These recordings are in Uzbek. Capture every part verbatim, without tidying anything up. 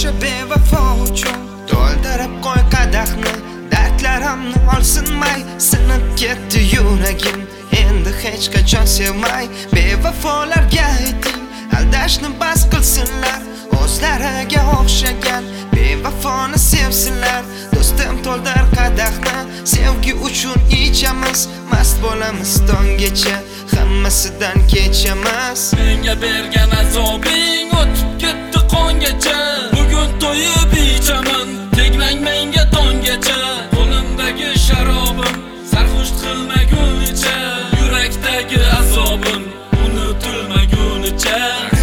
o'sha bevafo uchun to'ldirib qo'y qadahni, dardlarimni olsinmay sinib ketdi yuragim. Endi hech qachon sevmay bevafolarga ayting, aldashni bas qilsinlar, o'zlariga o'xshagan bevafoni sevsinlar. Do'stim to'ldir qadahni, sevgi uchun ichamiz, mast bo'lamiz tonggacha, hammasidan kechamiz. Menga bergan azobing o'tib ketdi qongacha, bugun to'yib ichaman, tegmang menga tongacha. Qo'limdagi sharobim sarxush qilmagunicha, yurakdagi azobim unutilmagunicha.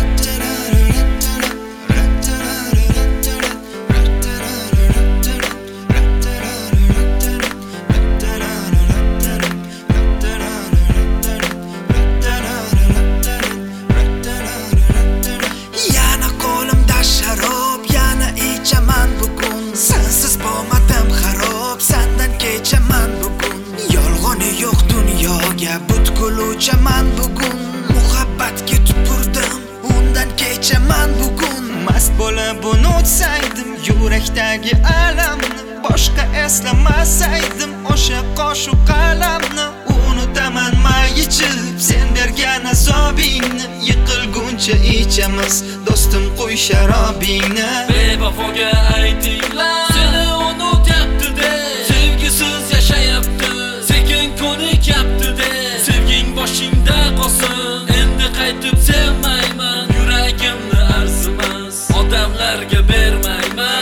Sensiz bo'lmadim xarob, sendan kechaman bugun. Yolg'oni yo'q dunyoga butkul-uchaman bugun. Muhabbatga tupurdim, undan kechaman bugun. Mast bo'lib unutsaydim yurakdagi alamni, boshqa eslamasaydim o'sha qoshu qalamni. Unutaman may ichib sen bergan azobingni, yiqilguncha ichamiz do'stim qo'y sharobingni. Bevafoga aytinglar, seni unutyapti de, sevgisiz yashayapti, sekin ko'nikyapti de. Sevging boshingda qolsin, endi qaytib sevmayman, yuragimni arzimas odamlarga bermayman.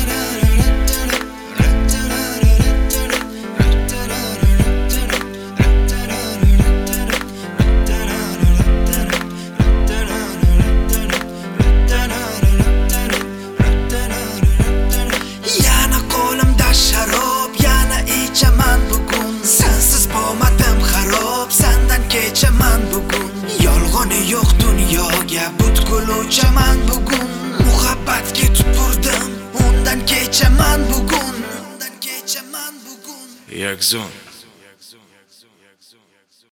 Kechaman bugun, yolg'oni yo'q dunyoga butkul-uchaman bugun. Muhabbatga tupurdim, undan kechaman bugun, undan kechaman bugun. Yakzon